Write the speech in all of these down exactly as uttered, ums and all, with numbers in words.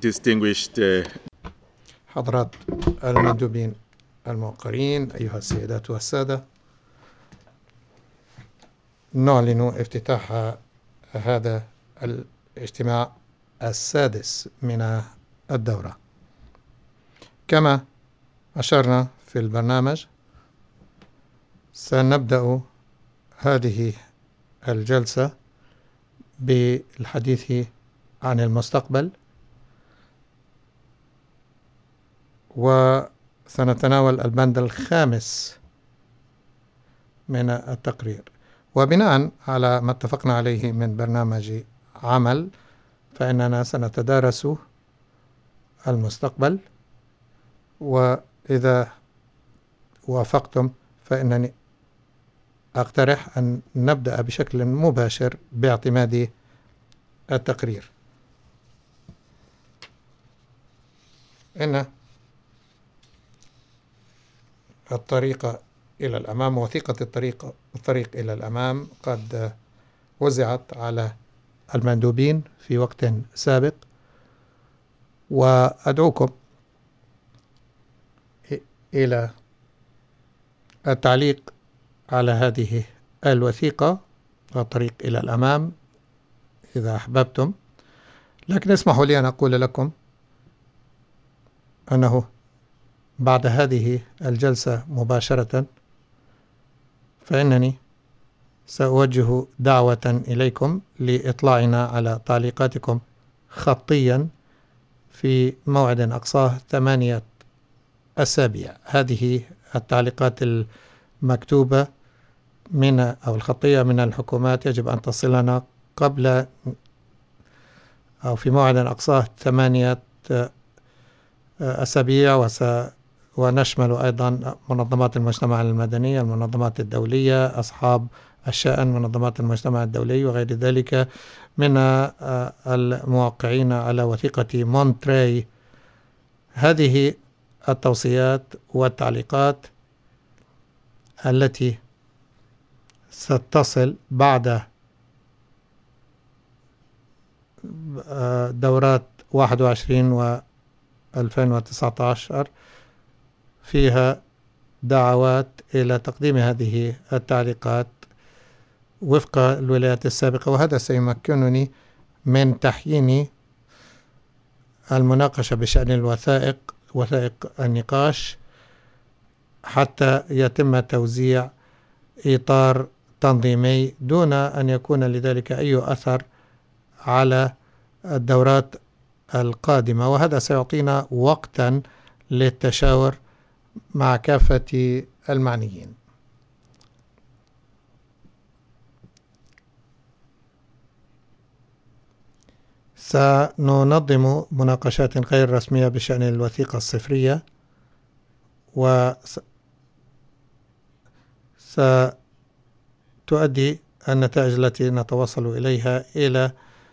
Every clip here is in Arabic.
distinguished uh... حضرات المندوبين الموقرين، أيها السيدات والسادة، نعلن افتتاح هذا الاجتماع السادس من الدورة. كما أشرنا في البرنامج، سنبدأ هذه الجلسة بالحديث عن المستقبل، وسنتناول البند الخامس من التقرير. وبناء على ما اتفقنا عليه من برنامج عمل، فإننا سنتدارس المستقبل، وإذا وافقتم فإنني أقترح أن نبدأ بشكل مباشر باعتماد التقرير. إن الطريق إلى الأمام، وثيقة الطريق الطريق إلى الأمام، قد وزعت على المندوبين في وقت سابق، وأدعوكم إلى التعليق على هذه الوثيقة الطريق إلى الأمام إذا أحببتم. لكن اسمحوا لي أن أقول لكم أنه بعد هذه الجلسة مباشرة فإنني سأوجه دعوة إليكم لإطلاعنا على تعليقاتكم خطيا في موعد أقصاه ثمانية أسابيع. هذه التعليقات المكتوبة من أو الخطية من الحكومات يجب أن تصلنا قبل أو في موعد أقصاه ثمانية أسابيع، وس ونشمل أيضا منظمات المجتمع المدني، المنظمات الدولية، أصحاب الشأن، منظمات المجتمع الدولي وغير ذلك من الموقعين على وثيقة مونتري. هذه التوصيات والتعليقات التي ستصل بعد دورات واحد وعشرين و ألفين وتسعة عشر فيها دعوات إلى تقديم هذه التعليقات وفق الولايات السابقة، وهذا سيمكنني من تحيين المناقشة بشأن الوثائق وثائق النقاش حتى يتم توزيع إطار تنظيمي دون أن يكون لذلك أي أثر على الدورات القادمة، وهذا سيعطينا وقتا للتشاور مع كافة المعنيين. سننظم مناقشات غير رسمية بشأن الوثيقة الصفرية، وستؤدي النتائج التي نتوصل إليها إلى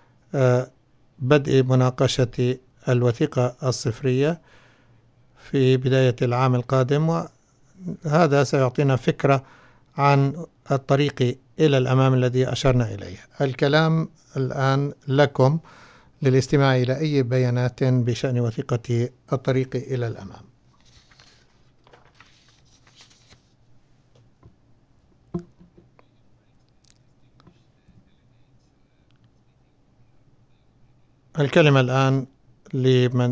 بدء مناقشة الوثيقة الصفرية في بداية العام القادم، وهذا سيعطينا فكرة عن الطريق إلى الأمام الذي أشرنا إليه. الكلام الآن لكم للاستماع إلى أي بيانات بشأن وثيقة الطريق إلى الأمام. الكلمة الآن لمن